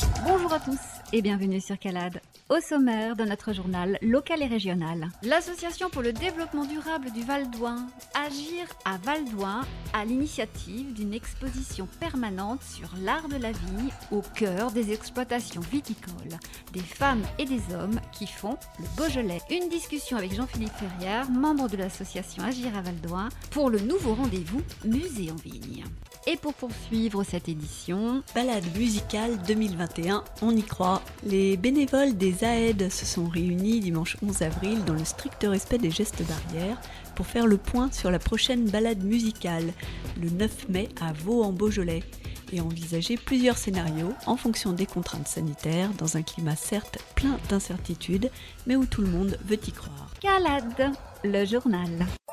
Bonjour à tous et bienvenue sur Calade. Au sommaire de notre journal local et régional. L'Association pour le développement durable du Val d'Oing, Agir à Val d'Oing, à l'initiative d'une exposition permanente sur l'art de la vigne au cœur des exploitations viticoles, des femmes et des hommes qui font le Beaujolais. Une discussion avec Jean-Philippe Ferrière, membre de l'association Agir à Val d'Oing, pour le nouveau rendez-vous Musée en Vigne. Et pour poursuivre cette édition, Balade musicale 2021, on y croit. Les bénévoles des AED se sont réunis dimanche 11 avril dans le strict respect des gestes barrières pour faire le point sur la prochaine balade musicale, le 9 mai à Vaux-en-Beaujolais, et envisager plusieurs scénarios en fonction des contraintes sanitaires dans un climat certes plein d'incertitudes, mais où tout le monde veut y croire. Calade, le journal.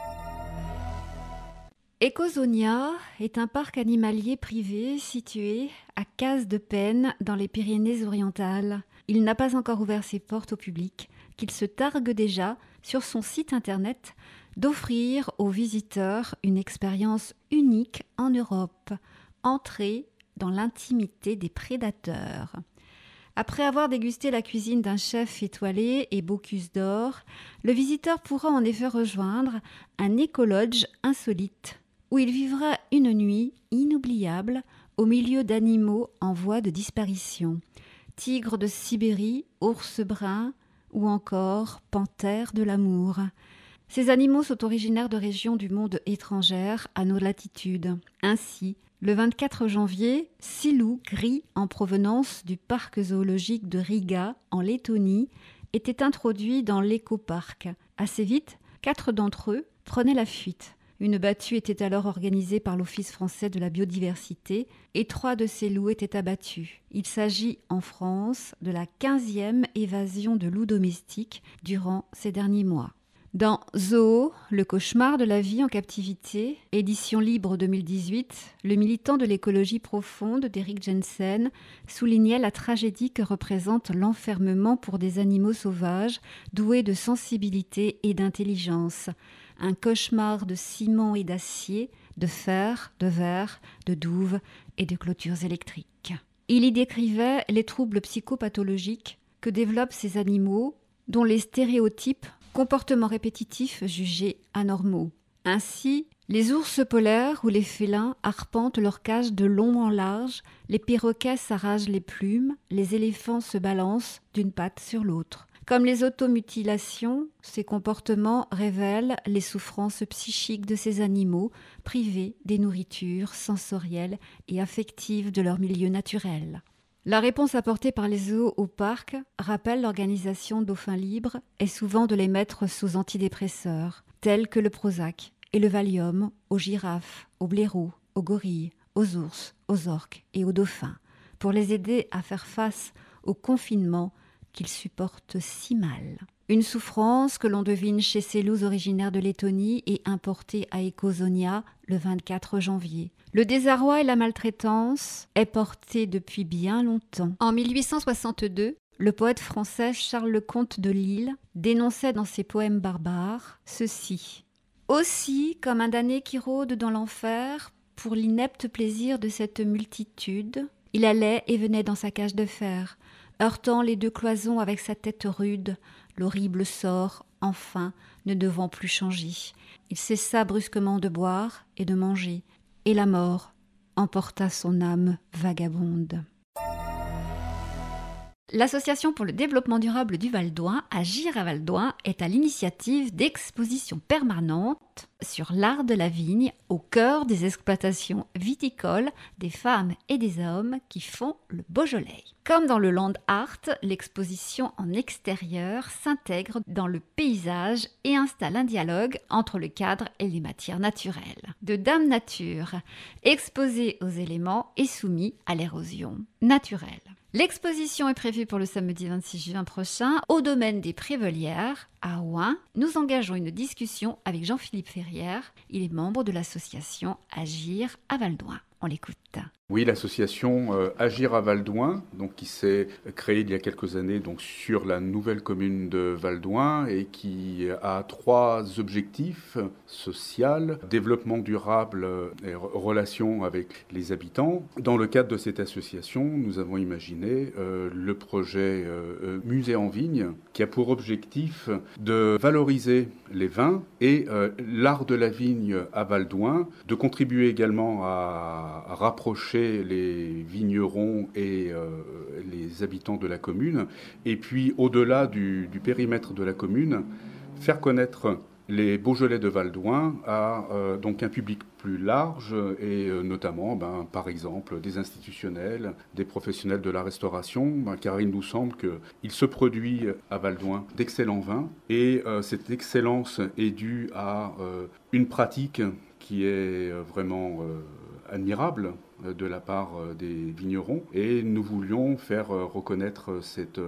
Ecosonia est un parc animalier privé situé à Cazes-de-Pène dans les Pyrénées-Orientales. Il n'a pas encore ouvert ses portes au public, qu'il se targue déjà sur son site internet d'offrir aux visiteurs une expérience unique en Europe, entrer dans l'intimité des prédateurs. Après avoir dégusté la cuisine d'un chef étoilé et Bocuse d'or, le visiteur pourra en effet rejoindre un écolodge insolite, où il vivra une nuit inoubliable au milieu d'animaux en voie de disparition. Tigres de Sibérie, ours bruns ou encore panthères de l'amour. Ces animaux sont originaires de régions du monde étrangères à nos latitudes. Ainsi, le 24 janvier, 6 loups gris en provenance du parc zoologique de Riga, en Lettonie, étaient introduits dans l'écoparc. Assez vite, 4 d'entre eux prenaient la fuite. Une battue était alors organisée par l'Office français de la biodiversité et 3 de ces loups étaient abattus. Il s'agit en France de la 15e évasion de loups domestiques durant ces derniers mois. Dans Zoo, le cauchemar de la vie en captivité, édition libre 2018, le militant de l'écologie profonde d'Eric Jensen soulignait la tragédie que représente l'enfermement pour des animaux sauvages doués de sensibilité et d'intelligence. Un cauchemar de ciment et d'acier, de fer, de verre, de douves et de clôtures électriques. Il y décrivait les troubles psychopathologiques que développent ces animaux, dont les stéréotypes, comportements répétitifs jugés anormaux. Ainsi, les ours polaires ou les félins arpentent leur cage de long en large, les perroquets s'arrachent les plumes, les éléphants se balancent d'une patte sur l'autre. Comme les automutilations, ces comportements révèlent les souffrances psychiques de ces animaux privés des nourritures sensorielles et affectives de leur milieu naturel. La réponse apportée par les zoos au parc rappelle l'organisation Dauphins Libres est souvent de les mettre sous antidépresseurs, tels que le Prozac et le Valium aux girafes, aux blaireaux, aux gorilles, aux ours, aux orques et aux dauphins, pour les aider à faire face au confinement qu'ils supportent si mal. Une souffrance que l'on devine chez ces loups originaires de Lettonie et importés à Ecosonia le 24 janvier. Le désarroi et la maltraitance est porté depuis bien longtemps. En 1862, le poète français Charles Lecomte de Lisle dénonçait dans ses poèmes barbares ceci. Aussi, comme un damné qui rôde dans l'enfer, pour l'inepte plaisir de cette multitude, il allait et venait dans sa cage de fer, heurtant les 2 cloisons avec sa tête rude, l'horrible sort, enfin, ne devant plus changer. Il cessa brusquement de boire et de manger, et la mort emporta son âme vagabonde. L'Association pour le développement durable du Val d'Oing, Agir à Val d'Oing, est à l'initiative d'expositions permanentes sur l'art de la vigne au cœur des exploitations viticoles des femmes et des hommes qui font le Beaujolais. Comme dans le Land Art, l'exposition en extérieur s'intègre dans le paysage et installe un dialogue entre le cadre et les matières naturelles. De Dame Nature, exposé aux éléments et soumis à l'érosion naturelle. L'exposition est prévue pour le samedi 26 juin prochain au domaine des Prévelières à Oing. Nous engageons une discussion avec Jean-Philippe Ferrière. Il est membre de l'association Agir à Val d'Oing. On l'écoute. Oui, l'association Agir à Valdoin, donc qui s'est créée il y a quelques années donc sur la nouvelle commune de Valdoin et qui a 3 objectifs: social, développement durable et relations avec les habitants. Dans le cadre de cette association, nous avons imaginé le projet Musée en vigne, qui a pour objectif de valoriser les vins et l'art de la vigne à Valdoin, de contribuer également à rapprocher les vignerons et les habitants de la commune, et puis au-delà du périmètre de la commune, faire connaître les Beaujolais de Valdoin à donc un public plus large et notamment, par exemple, des institutionnels, des professionnels de la restauration, car il nous semble qu'il se produit à Valdoin d'excellents vins et cette excellence est due à une pratique qui est vraiment admirable de la part des vignerons, et nous voulions faire reconnaître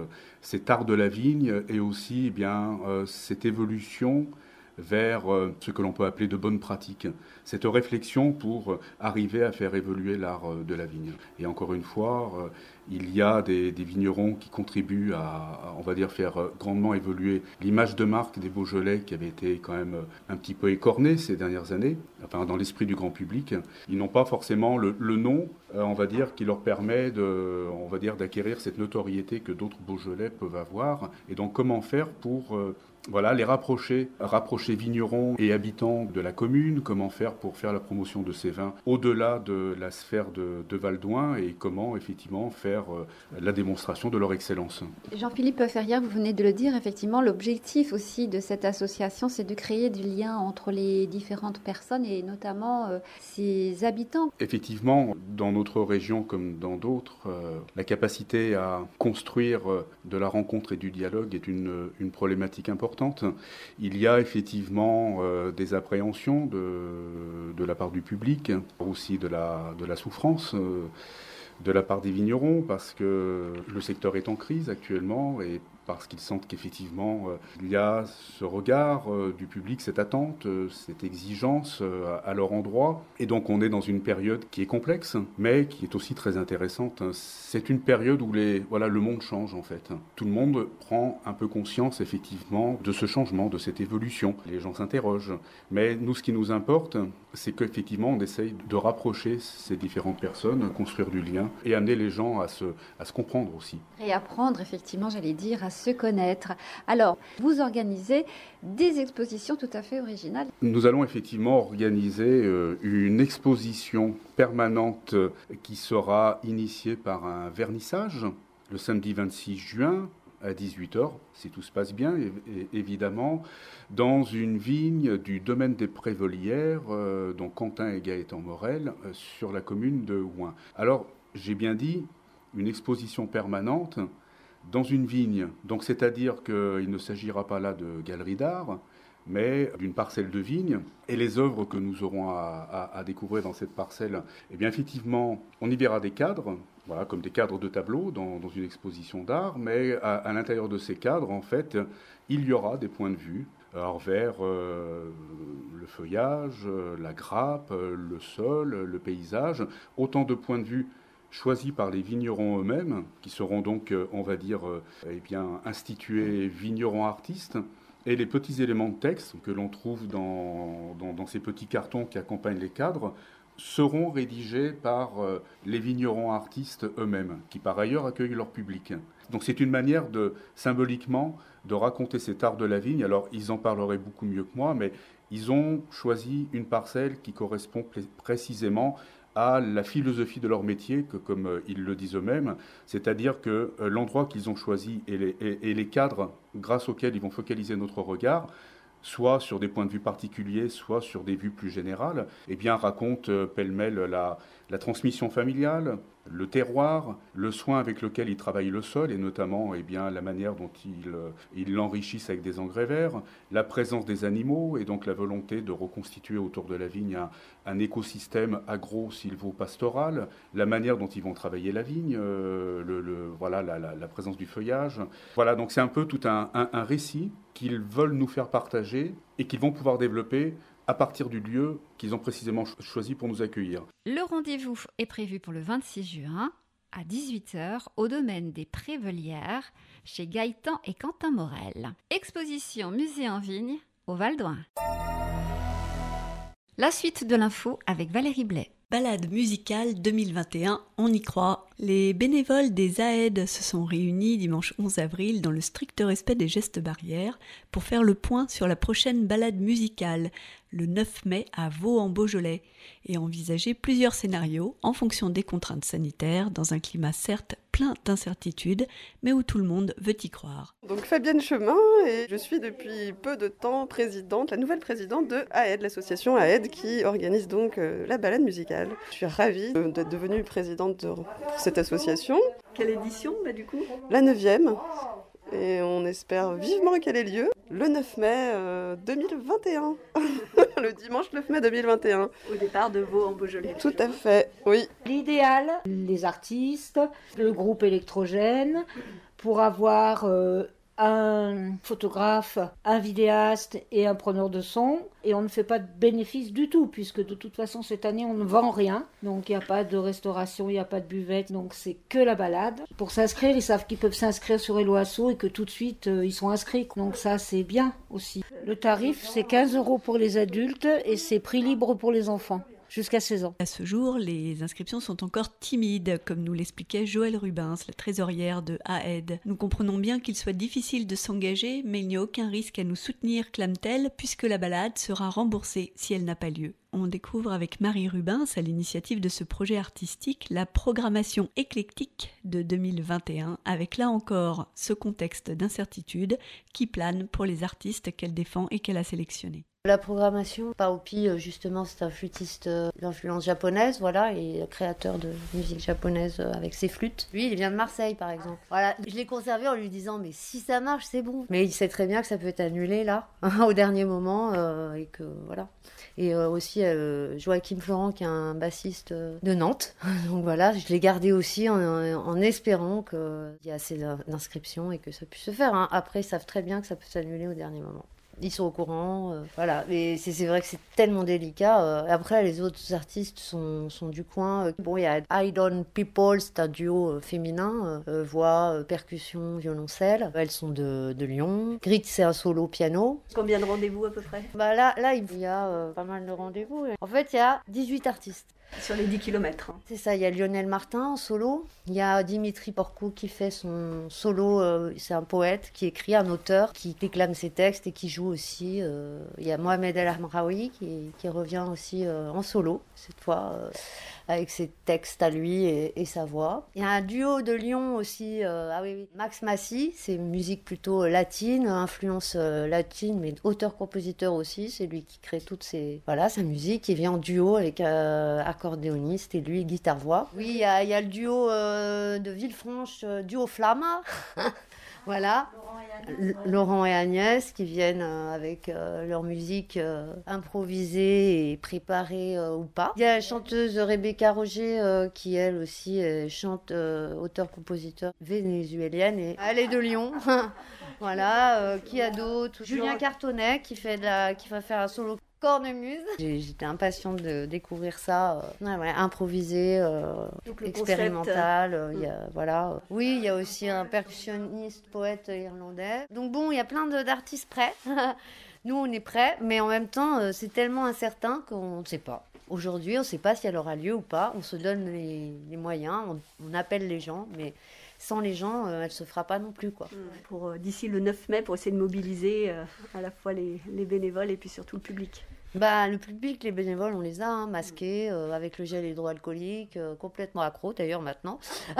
cet art de la vigne et aussi cette évolution vers ce que l'on peut appeler de bonnes pratiques, cette réflexion pour arriver à faire évoluer l'art de la vigne. Et encore une fois, il y a des vignerons qui contribuent à, on va dire, faire grandement évoluer l'image de marque des Beaujolais, qui avait été quand même un petit peu écornée ces dernières années, enfin dans l'esprit du grand public. Ils n'ont pas forcément le nom, on va dire, qui leur permet d'acquérir cette notoriété que d'autres Beaujolais peuvent avoir. Et donc comment faire pour les rapprocher vignerons et habitants de la commune, comment faire pour faire la promotion de ces vins au-delà de la sphère de Valdoin, et comment effectivement faire la démonstration de leur excellence. Jean-Philippe Ferrière, vous venez de le dire, effectivement, l'objectif aussi de cette association, c'est de créer du lien entre les différentes personnes et notamment ces habitants. Effectivement, dans notre région comme dans d'autres, la capacité à construire de la rencontre et du dialogue est une problématique importante. Il y a effectivement des appréhensions de la part du public, aussi de la souffrance de la part des vignerons, parce que le secteur est en crise actuellement et parce qu'ils sentent qu'effectivement il y a ce regard du public, cette attente, cette exigence à leur endroit. Et donc on est dans une période qui est complexe, mais qui est aussi très intéressante. C'est une période où le monde change en fait. Tout le monde prend un peu conscience effectivement de ce changement, de cette évolution. Les gens s'interrogent. Mais nous, ce qui nous importe, c'est qu'effectivement on essaye de rapprocher ces différentes personnes, construire du lien et amener les gens à se comprendre aussi. Et apprendre, effectivement, j'allais dire, à se connaître. Alors, vous organisez des expositions tout à fait originales. Nous allons effectivement organiser une exposition permanente qui sera initiée par un vernissage le samedi 26 juin à 18h, si tout se passe bien, évidemment, dans une vigne du domaine des Prévolières, dont Quentin et Gaëtan Morel, sur la commune de Houin. Alors, j'ai bien dit, une exposition permanente dans une vigne. Donc, c'est-à-dire qu'il ne s'agira pas là de galerie d'art, mais d'une parcelle de vigne. Et les œuvres que nous aurons à découvrir dans cette parcelle, eh bien, effectivement, on y verra des cadres, voilà, comme des cadres de tableaux dans une exposition d'art, mais à l'intérieur de ces cadres, en fait, il y aura des points de vue. Alors vers le feuillage, la grappe, le sol, le paysage, autant de points de vue choisis par les vignerons eux-mêmes, qui seront donc, on va dire, institués vignerons artistes. Et les petits éléments de texte que l'on trouve dans ces petits cartons qui accompagnent les cadres seront rédigés par les vignerons artistes eux-mêmes, qui par ailleurs accueillent leur public. Donc c'est une manière symboliquement de raconter cet art de la vigne. Alors ils en parleraient beaucoup mieux que moi, mais ils ont choisi une parcelle qui correspond précisément à la philosophie de leur métier, que comme ils le disent eux-mêmes, c'est-à-dire que l'endroit qu'ils ont choisi et les cadres grâce auxquels ils vont focaliser notre regard, soit sur des points de vue particuliers, soit sur des vues plus générales, racontent pêle-mêle la transmission familiale, le terroir, le soin avec lequel ils travaillent le sol, et notamment la manière dont ils l'enrichissent avec des engrais verts, la présence des animaux, et donc la volonté de reconstituer autour de la vigne un écosystème agro-sylvo-pastoral, la manière dont ils vont travailler la vigne, la présence du feuillage. Voilà, donc c'est un peu tout un récit qu'ils veulent nous faire partager et qu'ils vont pouvoir développer à partir du lieu qu'ils ont précisément choisi pour nous accueillir. Le rendez-vous est prévu pour le 26 juin à 18h au domaine des Prévelières chez Gaëtan et Quentin Morel. Exposition musée en vigne au Val d'Oing. La suite de l'info avec Valérie Blais. Balade musicale 2021, on y croit. Les bénévoles des AED se sont réunis dimanche 11 avril dans le strict respect des gestes barrières pour faire le point sur la prochaine balade musicale, le 9 mai à Vaux-en-Beaujolais, et envisager plusieurs scénarios en fonction des contraintes sanitaires dans un climat certes plein d'incertitudes, mais où tout le monde veut y croire. Donc Fabienne Chemin, et je suis depuis peu de temps la nouvelle présidente de AED, l'association AED qui organise donc la balade musicale. Je suis ravie d'être devenue présidente pour cette association. Quelle édition du coup ? La 9e, et on espère vivement qu'elle ait lieu le 9 mai 2021, le dimanche 9 mai 2021. Au départ de Vaux-en-Beaujolais. Tout à fait, oui. L'idéal, les artistes, le groupe électrogène, pour avoir un photographe, un vidéaste et un preneur de son. Et on ne fait pas de bénéfice du tout, puisque de toute façon cette année on ne vend rien. Donc il n'y a pas de restauration, il n'y a pas de buvette, donc c'est que la balade. Pour s'inscrire, ils savent qu'ils peuvent s'inscrire sur Hello Asso et que tout de suite ils sont inscrits. Donc ça c'est bien aussi. Le tarif c'est 15 € pour les adultes et c'est prix libre pour les enfants. Jusqu'à 16 ans. À ce jour, les inscriptions sont encore timides, comme nous l'expliquait Joëlle Rubens, la trésorière de AED. Nous comprenons bien qu'il soit difficile de s'engager, mais il n'y a aucun risque à nous soutenir, clame-t-elle, puisque la balade sera remboursée si elle n'a pas lieu. On découvre avec Marie Rubens, à l'initiative de ce projet artistique, la programmation éclectique de 2021, avec là encore ce contexte d'incertitude qui plane pour les artistes qu'elle défend et qu'elle a sélectionnés. La programmation, Paopi, justement, c'est un flûtiste d'influence japonaise, voilà, et créateur de musique japonaise avec ses flûtes. Lui, il vient de Marseille, par exemple. Voilà, je l'ai conservé en lui disant, mais si ça marche, c'est bon. Mais il sait très bien que ça peut être annulé, là, au dernier moment, et que, voilà. Et aussi Joachim Florent, qui est un bassiste de Nantes. Donc voilà, je l'ai gardé aussi en espérant qu'il y ait assez d'inscriptions et que ça puisse se faire. Hein. Après, ils savent très bien que ça peut s'annuler au dernier moment. Ils sont au courant, voilà. Mais c'est vrai que c'est tellement délicat. Après, les autres artistes sont du coin. Bon, il y a I Don't People, c'est un duo féminin, voix, percussion, violoncelle. Elles sont de Lyon. Grit, c'est un solo piano. Combien de rendez-vous à peu près ? Bah là, il y a pas mal de rendez-vous. En fait, il y a 18 artistes. Sur les 10 km. C'est ça, il y a Lionel Martin en solo, il y a Dimitri Porcou qui fait son solo, c'est un poète qui écrit, un auteur qui déclame ses textes et qui joue aussi. Il y a Mohamed El Amraoui qui revient aussi en solo, cette fois, avec ses textes à lui et sa voix. Il y a un duo de Lyon aussi, Max Massy, c'est une musique plutôt latine, influence latine, mais auteur-compositeur aussi, c'est lui qui crée sa musique, il vient en duo avec accordéoniste et lui guitare-voix. Oui, il y a le duo de Villefranche, duo Flamma. Voilà, Laurent et Agnès qui viennent avec leur musique improvisée et préparée ou pas. Il y a la chanteuse Rebecca Roger qui elle aussi chante auteur-compositeur vénézuélienne et elle est de Lyon. Voilà, qui a d'autres ? Julien Cartonnet qui va faire un solo cornemuse. J'étais impatiente de découvrir ça, improvisé, expérimental. Oui, il y a aussi un percussionniste, poète irlandais. Donc bon, il y a plein d'artistes prêts. Nous, on est prêts, mais en même temps, c'est tellement incertain qu'on ne sait pas. Aujourd'hui, on ne sait pas si elle aura lieu ou pas. On se donne les moyens, on appelle les gens, mais sans les gens, elle ne se fera pas non plus, quoi. Pour d'ici le 9 mai, pour essayer de mobiliser à la fois les bénévoles et puis surtout le public. Le public, les bénévoles, on les a masqués avec le gel hydroalcoolique, complètement accro d'ailleurs maintenant.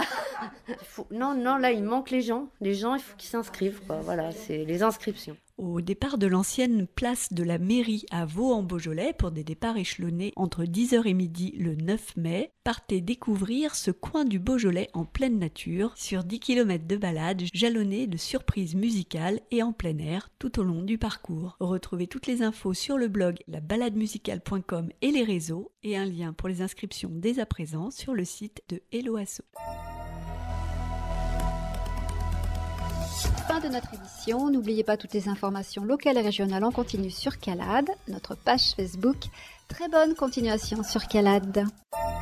Non, là il manque les gens. Les gens, il faut qu'ils s'inscrivent, quoi. Voilà, c'est les inscriptions. Au départ de l'ancienne place de la mairie à Vaux-en-Beaujolais pour des départs échelonnés entre 10h et midi le 9 mai, partez découvrir ce coin du Beaujolais en pleine nature sur 10 km de balade jalonnés de surprises musicales et en plein air tout au long du parcours. Retrouvez toutes les infos sur le blog labalademusicale.com et les réseaux et un lien pour les inscriptions dès à présent sur le site de Hello Asso. fin de notre édition. N'oubliez pas toutes les informations locales et régionales en continu sur CALAD, notre page Facebook. Très bonne continuation sur CALAD.